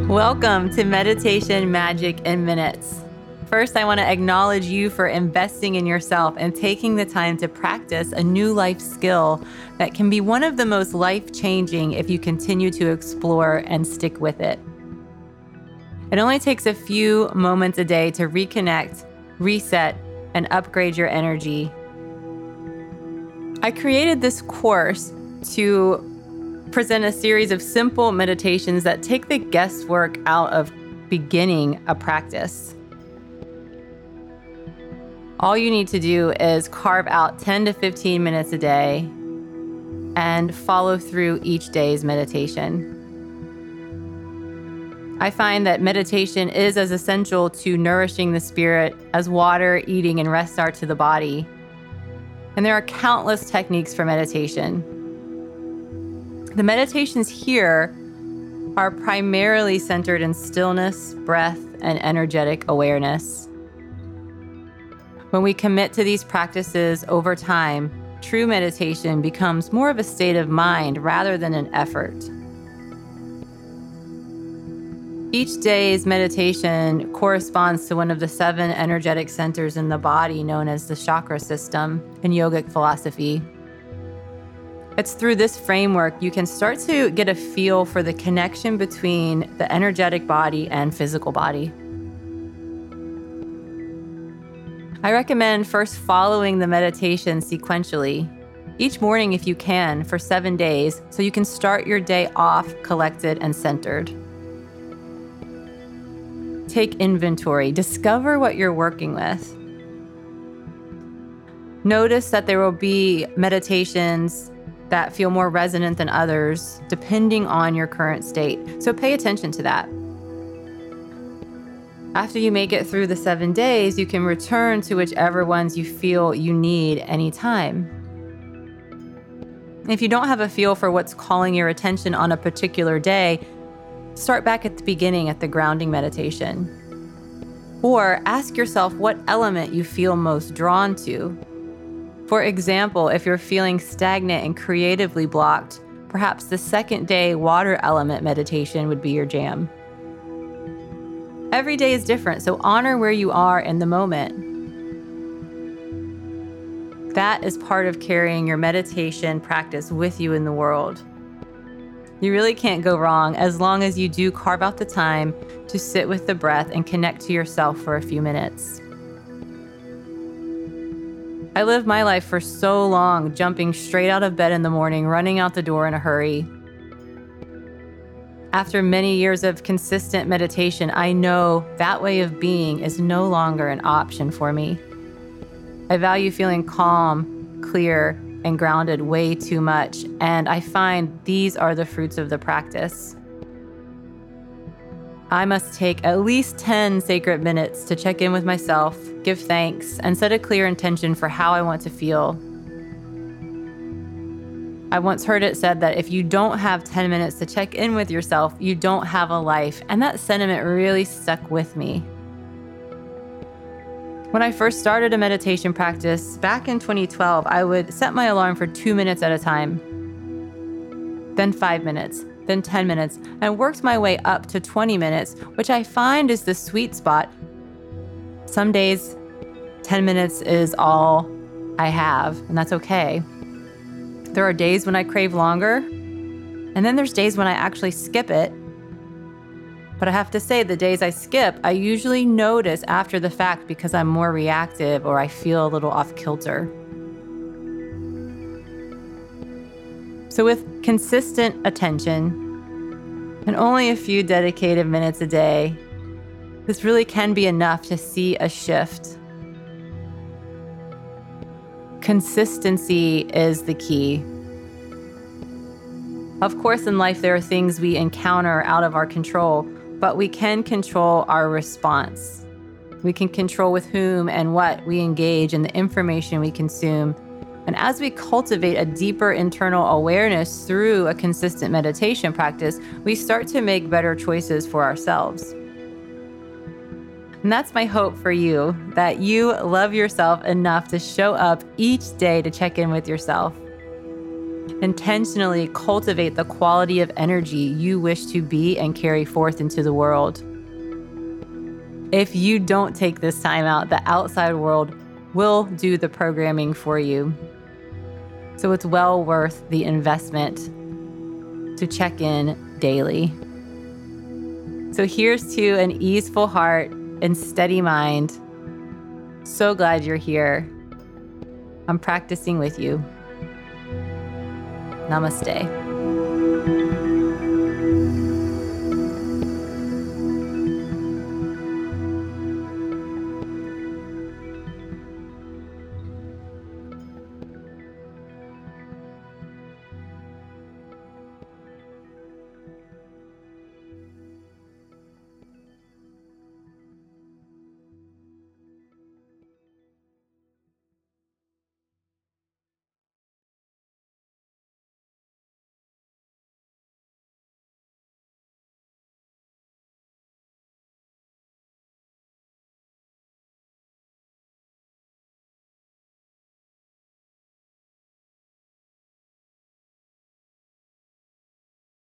Welcome to Meditation Magic in Minutes. First, I want to acknowledge you for investing in yourself and taking the time to practice a new life skill that can be one of the most life-changing if you continue to explore and stick with it. It only takes a few moments a day to reconnect, reset, and upgrade your energy. I created this course to present a series of simple meditations that take the guesswork out of beginning a practice. All you need to do is carve out 10 to 15 minutes a day and follow through each day's meditation. I find that meditation is as essential to nourishing the spirit as water, eating, and rest are to the body. And there are countless techniques for meditation. The meditations here are primarily centered in stillness, breath, and energetic awareness. When we commit to these practices over time, true meditation becomes more of a state of mind rather than an effort. Each day's meditation corresponds to one of the 7 energetic centers in the body known as the chakra system in yogic philosophy. It's through this framework you can start to get a feel for the connection between the energetic body and physical body. I recommend first following the meditation sequentially, each morning if you can, for 7 days, so you can start your day off collected and centered. Take inventory. Discover what you're working with. Notice that there will be meditations that feel more resonant than others, depending on your current state. So pay attention to that. After you make it through the 7 days, you can return to whichever ones you feel you need anytime. If you don't have a feel for what's calling your attention on a particular day, start back at the beginning at the grounding meditation. Or ask yourself what element you feel most drawn to. For example, if you're feeling stagnant and creatively blocked, perhaps the second day water element meditation would be your jam. Every day is different, so honor where you are in the moment. That is part of carrying your meditation practice with you in the world. You really can't go wrong as long as you do carve out the time to sit with the breath and connect to yourself for a few minutes. I lived my life for so long, jumping straight out of bed in the morning, running out the door in a hurry. After many years of consistent meditation, I know that way of being is no longer an option for me. I value feeling calm, clear, and grounded way too much, and I find these are the fruits of the practice. I must take at least 10 sacred minutes to check in with myself, give thanks, and set a clear intention for how I want to feel. I once heard it said that if you don't have 10 minutes to check in with yourself, you don't have a life, and that sentiment really stuck with me. When I first started a meditation practice back in 2012, I would set my alarm for 2 minutes at a time, then 5 minutes, then 10 minutes, and worked my way up to 20 minutes, which I find is the sweet spot. Some days, 10 minutes is all I have, and that's okay. There are days when I crave longer, and then there's days when I actually skip it. But I have to say, the days I skip, I usually notice after the fact because I'm more reactive or I feel a little off kilter. So with consistent attention and only a few dedicated minutes a day, this really can be enough to see a shift. Consistency is the key. Of course, in life, there are things we encounter out of our control, but we can control our response. We can control with whom and what we engage and the information we consume. And as we cultivate a deeper internal awareness through a consistent meditation practice, we start to make better choices for ourselves. And that's my hope for you, that you love yourself enough to show up each day to check in with yourself. Intentionally cultivate the quality of energy you wish to be and carry forth into the world. If you don't take this time out, the outside world will do the programming for you. So it's well worth the investment to check in daily. So here's to an easeful heart and steady mind. So glad you're here. I'm practicing with you. Namaste.